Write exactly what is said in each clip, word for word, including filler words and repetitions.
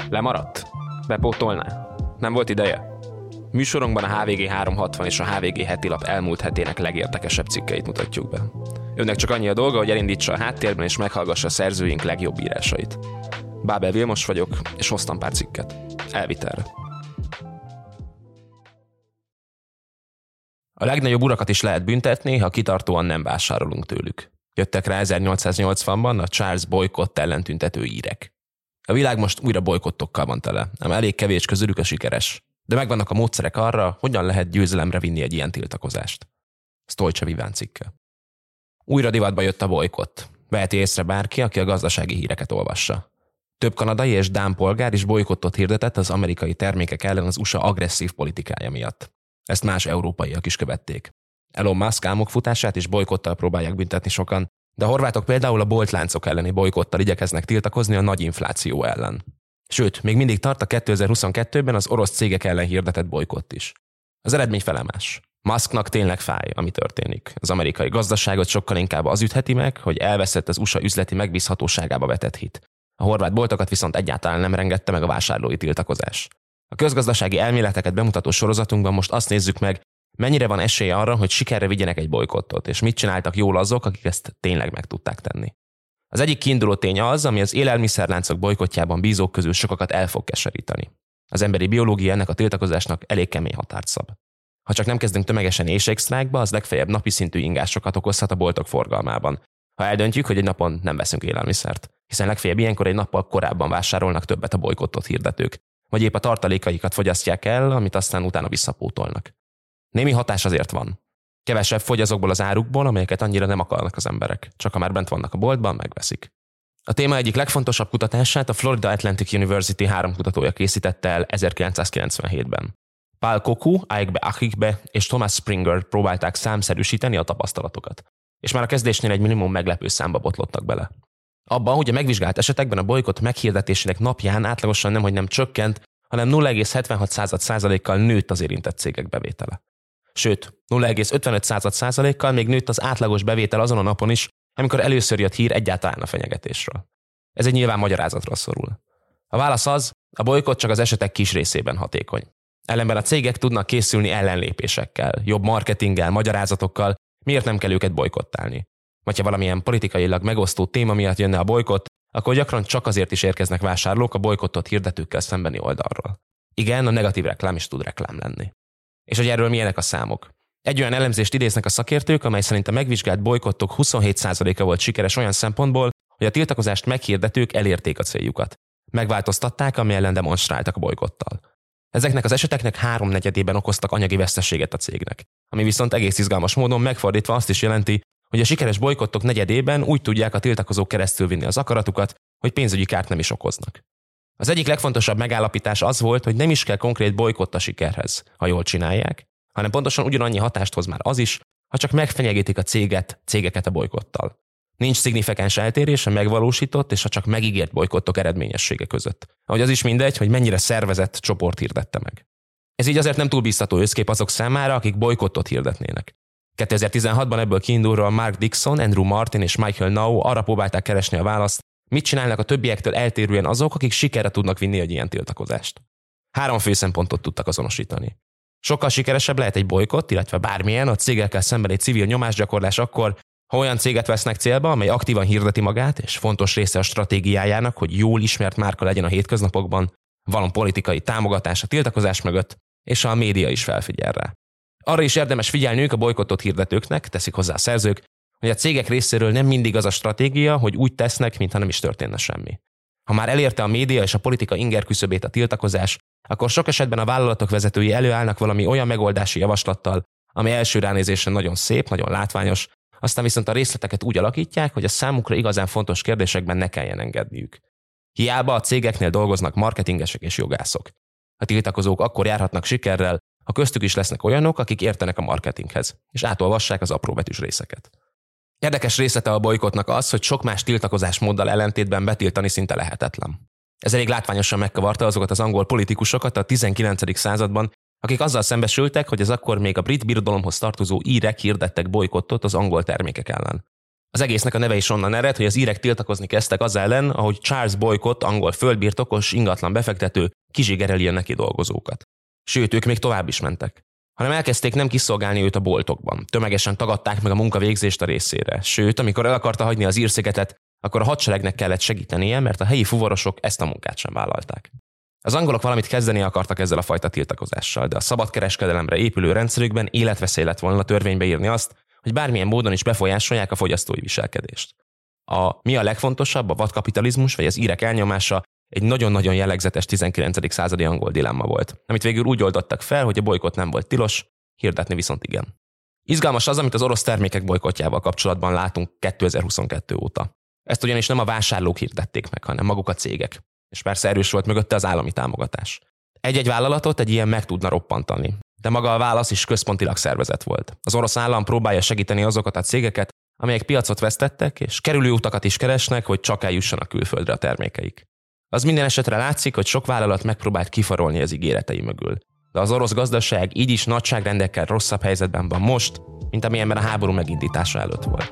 Lemaradt? Bepótolná? Nem volt ideje? Műsorunkban a há vé gé háromszázhatvan és a há vé gé heti lap elmúlt hetének legérdekesebb cikkeit mutatjuk be. Önnek csak annyi a dolga, hogy elindítsa a háttérben és meghallgassa a szerzőink legjobb írásait. Bábel Vilmos vagyok, és hoztam pár cikket. Elvitelre. A legnagyobb urakat is lehet büntetni, ha kitartóan nem vásárolunk tőlük. Jöttek rá ezernyolcszáznyolcvanban a Charles Boycott ellen tüntető írek. A világ most újra bolykottokkal van tele, ám elég kevés közülük a sikeres. De megvannak a módszerek arra, hogyan lehet győzelemre vinni egy ilyen tiltakozást. Sztolcsa Viván cikke. Újra divatba jött a bolykott. Veheti észre bárki, aki a gazdasági híreket olvassa. Több kanadai és dán polgár is bolykottot hirdetett az amerikai termékek ellen az u es á agresszív politikája miatt. Ezt más európaiak is követték. Elon Musk álmokfutását is bolykottal próbálják büntetni sokan, de a horvátok például a boltláncok elleni bolykottal igyekeznek tiltakozni a nagy infláció ellen. Sőt, még mindig tart a kétezer-huszonkettőben az orosz cégek ellen hirdetett bolykott is. Az eredmény felemás. Musknak tényleg fáj, ami történik. Az amerikai gazdaságot sokkal inkább az ütheti meg, hogy elveszett az u es á üzleti megbízhatóságába vetett hit. A horvát boltokat viszont egyáltalán nem rengette meg a vásárlói tiltakozás. A közgazdasági elméleteket bemutató sorozatunkban most azt nézzük meg, mennyire van esélye arra, hogy sikerre vigyenek egy bolykottot, és mit csináltak jól azok, akik ezt tényleg meg tudták tenni. Az egyik kiinduló tény az, ami az élelmiszerláncok bolykottjában bízók közül sokakat el fog keseríteni. Az emberi biológia ennek a tiltakozásnak elég kemény határt szab. Ha csak nem kezdünk tömegesen éjségsztrájkba, az legfeljebb napi szintű ingásokat okozhat a boltok forgalmában. Ha eldöntjük, hogy egy napon nem veszünk élelmiszert, hiszen legfeljebb ilyenkor egy nappal korábban vásárolnak többet a bolykottot hirdetők, vagy épp a tartalékaikat fogyasztják el, amit aztán utána visszapótolnak. Némi hatás azért van. Kevesebb fogy azokból az árukból, amelyeket annyira nem akarnak az emberek, csak ha már bent vannak a boltban, megveszik. A téma egyik legfontosabb kutatását a Florida Atlantic University három kutatója készítette el ezerkilencszázkilencvenhétben. Paul Koku, Aigbe Achikbe és Thomas Springer próbálták számszerűsíteni a tapasztalatokat, és már a kezdésnél egy minimum meglepő számba botlottak bele. Abban, hogy a megvizsgált esetekben a bolykott meghirdetésének napján átlagosan nemhogy nem csökkent, hanem nulla egész hetvenhat százalékkal nőtt az érintett cégek bevétele. Sőt, nulla egész ötvenöt százalékkal még nőtt az átlagos bevétel azon a napon is, amikor először jött hír egyáltalán a fenyegetésről. Ez egy nyilván magyarázatra szorul. A válasz az, a bolykott csak az esetek kis részében hatékony. Ellenben a cégek tudnak készülni ellenlépésekkel, jobb marketinggel, magyarázatokkal, miért nem kell őket bolykottálni. Vagy ha valamilyen politikailag megosztó téma miatt jönne a bolykott, akkor gyakran csak azért is érkeznek vásárlók a bolykottot hirdetőkkel szembeni oldalról. Igen, a negatív reklám is tud reklám lenni. És hogy erről milyenek a számok? Egy olyan elemzést idéznek a szakértők, amely szerint a megvizsgált bolykottok huszonhét százaléka volt sikeres olyan szempontból, hogy a tiltakozást meghirdetők elérték a céljukat. Megváltoztatták, ami ellen demonstráltak a bolykottal. Ezeknek az eseteknek háromnegyedében okoztak anyagi veszteséget a cégnek, ami viszont egész izgalmas módon megfordítva azt is jelenti, hogy a sikeres bolykottok negyedében úgy tudják a tiltakozók keresztülvinni az akaratukat, hogy pénzügyi kárt nem is okoznak. Az egyik legfontosabb megállapítás az volt, hogy nem is kell konkrét bolykott a sikerhez, ha jól csinálják, hanem pontosan ugyanannyi hatást hoz már az is, ha csak megfenyegetik a céget, cégeket a bolykottal. Nincs szignifikáns eltérés a megvalósított és a csak megígért bolykottok eredményessége között. Ahogy az is mindegy, hogy mennyire szervezett csoport hirdette meg. Ez így azért nem túl biztató összkép azok számára, akik bolykottot hirdetnének. kétezer-tizenhatban ebből kiindulva Mark Dixon, Andrew Martin és Michael Nau arra próbálták keresni a választ, mit csinálnak a többiektől eltérően azok, akik sikerre tudnak vinni egy ilyen tiltakozást. Három fő szempontot tudtak azonosítani. Sokkal sikeresebb lehet egy bolykott, illetve bármilyen a cégekkel szembeni civil nyomásgyakorlás akkor, ha olyan céget vesznek célba, amely aktívan hirdeti magát, és fontos része a stratégiájának, hogy jól ismert márka legyen a hétköznapokban, van politikai támogatás a tiltakozás mögött, és a média is felfigyel rá. Arra is érdemes figyelniük a bolykottot hirdetőknek, teszik hozzá a szerzők, hogy a cégek részéről nem mindig az a stratégia, hogy úgy tesznek, mintha nem is történne semmi. Ha már elérte a média és a politika inger küszöbét a tiltakozás, akkor sok esetben a vállalatok vezetői előállnak valami olyan megoldási javaslattal, ami első ránézésre nagyon szép, nagyon látványos, aztán viszont a részleteket úgy alakítják, hogy a számukra igazán fontos kérdésekben ne kelljen engedniük. Hiába a cégeknél dolgoznak marketingesek és jogászok. A tiltakozók akkor járhatnak sikerrel, ha köztük is lesznek olyanok, akik értenek a marketinghez, és átolvassák az apróbetűs részeket. Érdekes részlete a bolykottnak az, hogy sok más tiltakozásmóddal ellentétben betiltani szinte lehetetlen. Ez elég látványosan megkavarta azokat az angol politikusokat a tizenkilencedik században, akik azzal szembesültek, hogy az akkor még a brit birodalomhoz tartozó írek hirdettek bolykottot az angol termékek ellen. Az egésznek a neve is onnan ered, hogy az írek tiltakozni kezdtek az ellen, ahogy Charles Boycott, angol földbirtokos, ingatlan befektető kizsigereli a neki dolgozókat. Sőt, ők még tovább is mentek. Hanem elkezdték nem kiszolgálni őt a boltokban. Tömegesen tagadták meg a munkavégzést a részére. Sőt, amikor el akarta hagyni az írszigetet, akkor a hadseregnek kellett segítenie, mert a helyi fuvarosok ezt a munkát sem vállalták. Az angolok valamit kezdeni akartak ezzel a fajta tiltakozással, de a szabadkereskedelemre épülő rendszerükben életveszély lett volna törvénybe írni azt, hogy bármilyen módon is befolyásolják a fogyasztói viselkedést. A mi a legfontosabb, a vadkapitalizmus vagy az írek elnyomása egy nagyon-nagyon jellegzetes tizenkilencedik századi angol dilemma volt, amit végül úgy oldottak fel, hogy a bolykott nem volt tilos, hirdetni viszont igen. Izgalmas az, amit az orosz termékek bolykotjával kapcsolatban látunk kétezer-huszonkettő óta. Ezt ugyanis nem a vásárlók hirdették meg, hanem maguk a cégek. És persze erős volt mögötte az állami támogatás. Egy-egy vállalatot egy ilyen meg tudna roppantani. De maga a válasz is központilag szervezett volt. Az orosz állam próbálja segíteni azokat a cégeket, amelyek piacot vesztettek, és kerülő utakat is keresnek, hogy csak eljussanak külföldre a termékeik. Az minden esetre látszik, hogy sok vállalat megpróbált kifarolni az ígéretei mögül. De az orosz gazdaság így is nagyságrendekkel rosszabb helyzetben van most, mint amilyenben a háború megindítása előtt volt.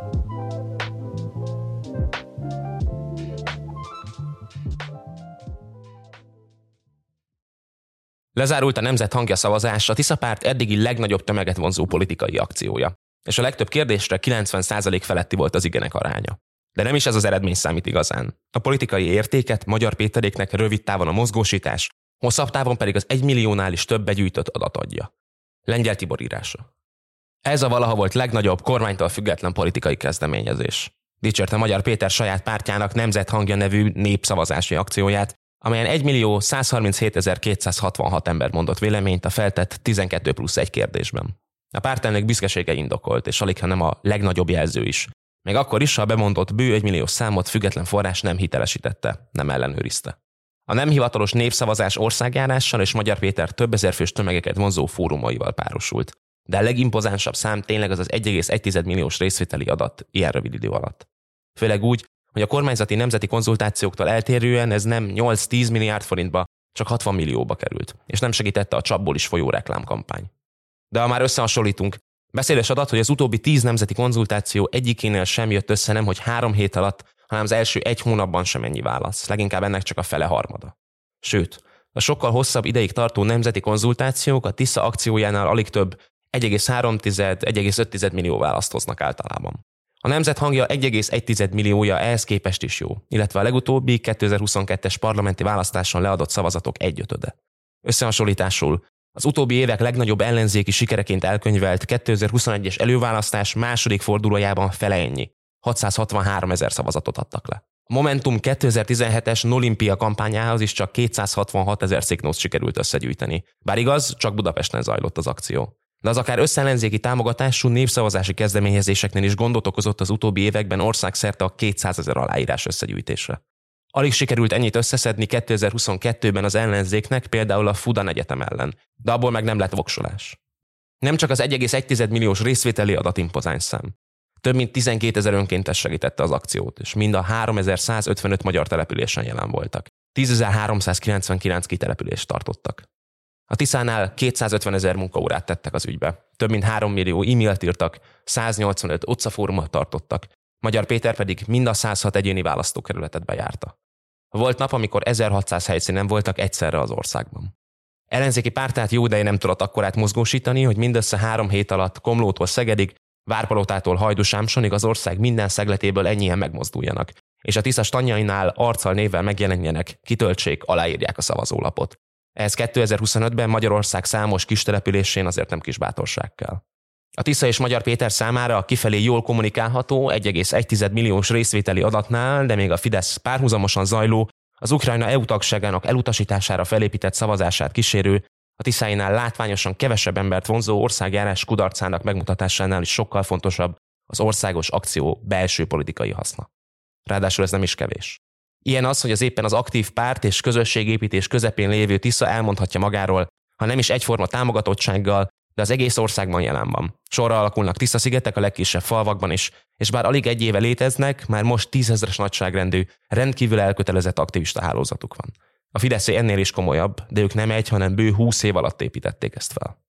Lezárult a Nemzet hangja szavazás, a Tisza párt eddigi legnagyobb tömeget vonzó politikai akciója. És a legtöbb kérdésre kilencven százalék feletti volt az igenek aránya. De nem is ez az eredmény számít igazán. A politikai értéket Magyar Péteréknek rövid távon a mozgósítás, hosszabb távon pedig az egymilliónál is több begyűjtött adat adja. Lengyel Tibor írása. Ez a valaha volt legnagyobb, kormánytól független politikai kezdeményezés. Dicsérte Magyar Péter saját pártjának Nemzet hangja nevű népszavazási akcióját, amelyen egymillió százharminchétezer-kétszázhatvanhat ember mondott véleményt a feltett tizenkettő plusz egy kérdésben. A pártelnök büszkesége indokolt, és alig, ha nem a legnagyobb jelző is. Még akkor is, ha a bemondott bő egymilliós számot független forrás nem hitelesítette, nem ellenőrizte. A nem hivatalos népszavazás országjárással és Magyar Péter több ezer fős tömegeket vonzó fórumaival párosult. De a legimpozánsabb szám tényleg az az egy egész egy milliós részvételi adat ilyen rövid idő alatt. Főleg úgy, hogy a kormányzati nemzeti konzultációktól eltérően ez nem nyolc-tíz milliárd forintba, csak hatvan millióba került, és nem segítette a csapból is folyó reklámkampány. De ha már összehasonlítunk, beszédes adat, hogy az utóbbi tíz nemzeti konzultáció egyikénél sem jött össze nem, hogy három hét alatt, hanem az első egy hónapban sem ennyi válasz, leginkább ennek csak a fele harmada. Sőt, a sokkal hosszabb ideig tartó nemzeti konzultációk a Tisza akciójánál alig több egy egész három - egy egész öt millió választ hoznak általában. A Nemzet hangja egy egész egy milliója ehhez képest is jó, illetve a legutóbbi kétezer-huszonkettes parlamenti választáson leadott szavazatok egyötöde. Összehasonlításul az utóbbi évek legnagyobb ellenzéki sikereként elkönyvelt kétezer-huszonegyes előválasztás második fordulójában fele ennyi, hatszázhatvanhárom ezer szavazatot adtak le. A Momentum kétezer-tizenhetes Nolimpia kampányához is csak kétszázhatvanhat ezer sziknót sikerült összegyűjteni, bár igaz, csak Budapesten zajlott az akció. De az akár összellenzéki támogatású népszavazási kezdeményezéseknél is gondot okozott az utóbbi években országszerte a kétszázezer aláírás összegyűjtésre. Alig sikerült ennyit összeszedni kétezer-huszonkettőben az ellenzéknek, például a Fudan Egyetem ellen, de abból meg nem lett voksolás. Nem csak az egy egész egy milliós részvételi adat impozáns szám. Több mint tizenkétezer önkéntes segítette az akciót, és mind a háromezer-százötvenöt magyar településen jelen voltak. tízezer-háromszázkilencvenkilenc kitelepülést tartottak. A Tiszánál kétszázötvenezer munkaórát tettek az ügybe. Több mint három millió e-mailt írtak, száznyolcvanöt utcafórumot tartottak. Magyar Péter pedig mind a száz hat egyéni választókerületet bejárta. Volt nap, amikor ezerhatszáz helyszínen voltak egyszerre az országban. Ellenzéki pártát jó ideje nem tudott akkorát mozgósítani, hogy mindössze három hét alatt Komlótól Szegedig, Várpalotától Hajdúsámsonig az ország minden szegletéből ennyien megmozduljanak, és a Tisza stanjainál arccal névvel megjelenjenek, kitöltsék, aláírják a szavazólapot. Ehhez kétezer-huszonötben Magyarország számos kis településén azért nem kis bátorság kell. A Tisza és Magyar Péter számára a kifelé jól kommunikálható egy egész egy milliós részvételi adatnál, de még a Fidesz párhuzamosan zajló, az Ukrajna é u tagságának elutasítására felépített szavazását kísérő, a Tiszainál látványosan kevesebb embert vonzó országjárás kudarcának megmutatásánál is sokkal fontosabb az országos akció belső politikai haszna. Ráadásul ez nem is kevés. Ilyen az, hogy az éppen az aktív párt és közösségépítés közepén lévő Tisza elmondhatja magáról, ha nem is egyforma támogatottsággal, de az egész országban jelen van. Sorra alakulnak Tisza-szigetek a legkisebb falvakban is, és bár alig egy éve léteznek, már most tízezres nagyságrendű, rendkívül elkötelezett aktivista hálózatuk van. A Fideszé ennél is komolyabb, de ők nem egy, hanem bő húsz év alatt építették ezt fel.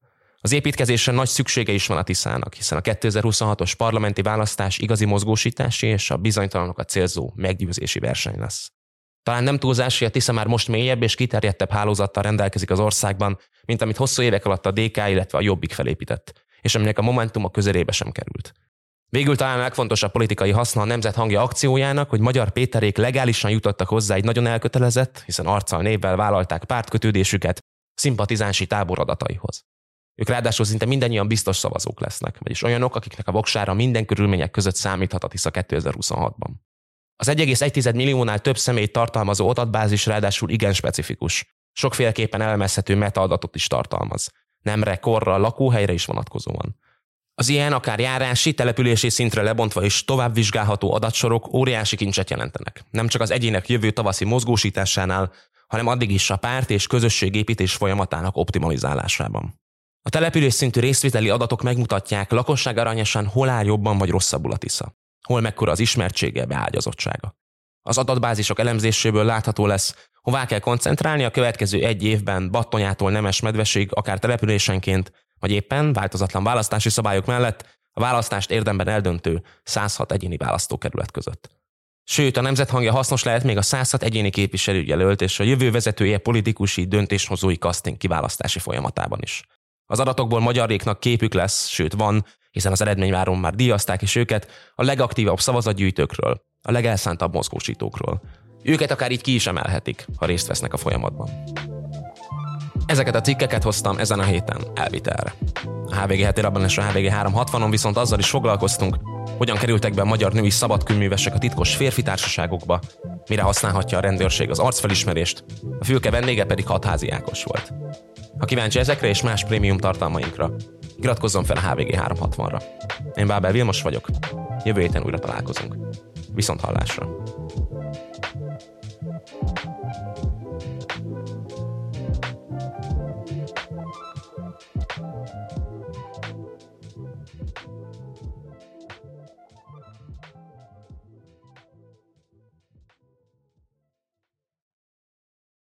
Az építkezésre nagy szüksége is van a Tiszának, hiszen a kétezer-huszonhatos parlamenti választás igazi mozgósítási és a bizonytalanokat célzó meggyőzési verseny lesz. Talán nem túlzás, hogy a Tisza már most mélyebb és kiterjedtebb hálózattal rendelkezik az országban, mint amit hosszú évek alatt a dé ká, illetve a Jobbik felépített, és aminek a Momentum a közelébe sem került. Végül talán a legfontosabb politikai haszna a Nemzet hangja akciójának, hogy Magyar Péterék legálisan jutottak hozzá egy nagyon elkötelezett, hiszen arccal névvel vállalták pártkötődésüket szimpatizánsi tábor adataihoz. Ők ráadásul szinte mindannyian biztos szavazók lesznek, vagyis olyanok, akiknek a voksára minden körülmények között számíthat a Tisza kétezer-huszonhatban. Az egy egész egy milliónál több személyt tartalmazó adatbázis ráadásul igen specifikus. Sokféleképpen elemezhető metaadatot is tartalmaz. Nemre, korra, lakóhelyre is vonatkozóan. Az ilyen akár járási, települési szintre lebontva is tovább vizsgálható adatsorok óriási kincset jelentenek. Nem csak az egyének jövő tavaszi mozgósításánál, hanem addig is a párt és közösségépítés folyamatának optimalizálásában. A település szintű részvételi adatok megmutatják, lakosság arányosan hol áll jobban vagy rosszabbul a Tisza. Hol mekkora az ismertsége, beágyazottsága. Az adatbázisok elemzéséből látható lesz, hová kell koncentrálni a következő egy évben Battonyától Nemes-Medvesig, akár településenként, vagy éppen változatlan választási szabályok mellett a választást érdemben eldöntő száz hat egyéni választókerület között. Sőt, a Nemzet hangja hasznos lehet még a száz hat egyéni képviselőjelölt és a jövő vezetője politikusi döntéshozói casting kiválasztási folyamatában is. Az adatokból magyaréknak képük lesz, sőt van, hiszen az eredményváron már díjazták is őket, a legaktívabb szavazatgyűjtőkről, a legelszántabb mozgósítókról. Őket akár így ki is emelhetik, ha részt vesznek a folyamatban. Ezeket a cikkeket hoztam ezen a héten elvitelre. A há vé gé hetélapban és a há vé gé háromszázhatvanon viszont azzal is foglalkoztunk, hogyan kerültek be a magyar női szabadkőművesek a titkos férfi társaságokba, mire használhatja a rendőrség az arcfelismerést, a fülke vendége pedig Hatházi Ákos volt. Ha kíváncsi ezekre és más prémium tartalmainkra, iratkozzon fel a há vé gé háromszázhatvanra. Én Bábel Vilmos vagyok, jövő héten újra találkozunk. Viszont hallásra!